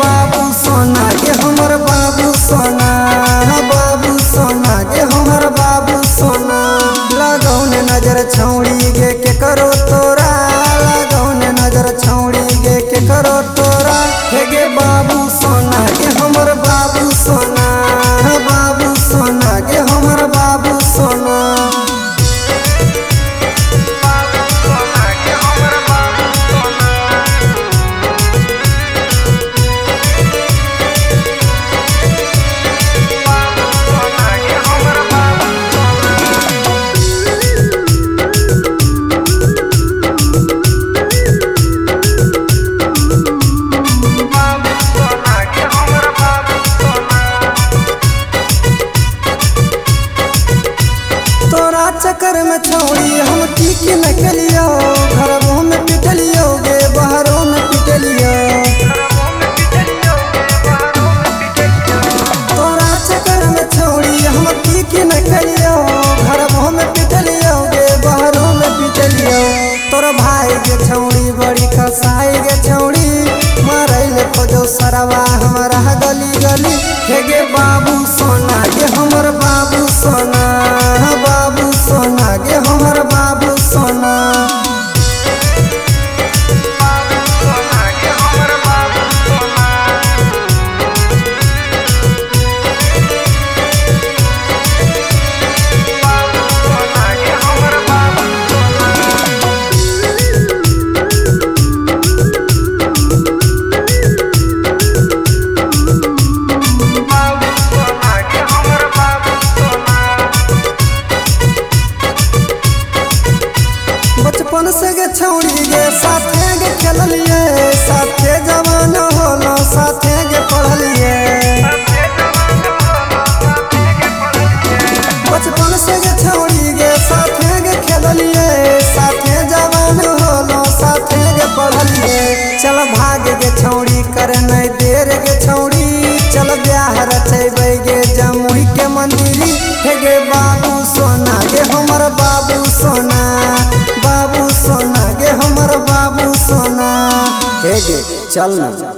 बाबू सोना गे हमर बाबू सोना, बाबू सोना गे हमर बाबू सोना। लगौन नजर छौड़ी गे के करो तोरा, लगौन नजर छौड़ी गे के करो तोरा। हे गे बाबू सोना गे हमर बाबू सोना, बाबू सोना गे हमर बाबू सोना। चक्कर में छौड़ी हम ठीक न कलियो, घरों में पिटलियो गे बहरों में पिटलियो। तोरा चक्कर में छौड़ी हम ठीक न कलियो, घरों में पिटलियो गे बहरों में पिटलियो। तोर भाई गे छौड़ी बड़ी खसाई गे छौड़ी, मारैल खोजो सरवा हमारा गली गली। हे गे बाबू सोना गे हमर बाबू सोना, बाबू सोना गे हमर बाबू सोना। बचपन से गे छौड़ी गे साथे गे खेललिए, साथे जवान होलो साथे गे पढ़लिए। बचपन से गे छौड़ी गे साथे गे खेललिए, साथे जवान होलो साथे गे पढ़लिए। चल भाग गे छौड़ी कर नहीं देर गे छौड़ी, चल ब्याह रचैबै गे जमुई के मंदिरी। हे गे बाबू सोना गे हमर बाबू सोना, बाबू सोना गे हमर बाबू सोना। हे गे चल ना।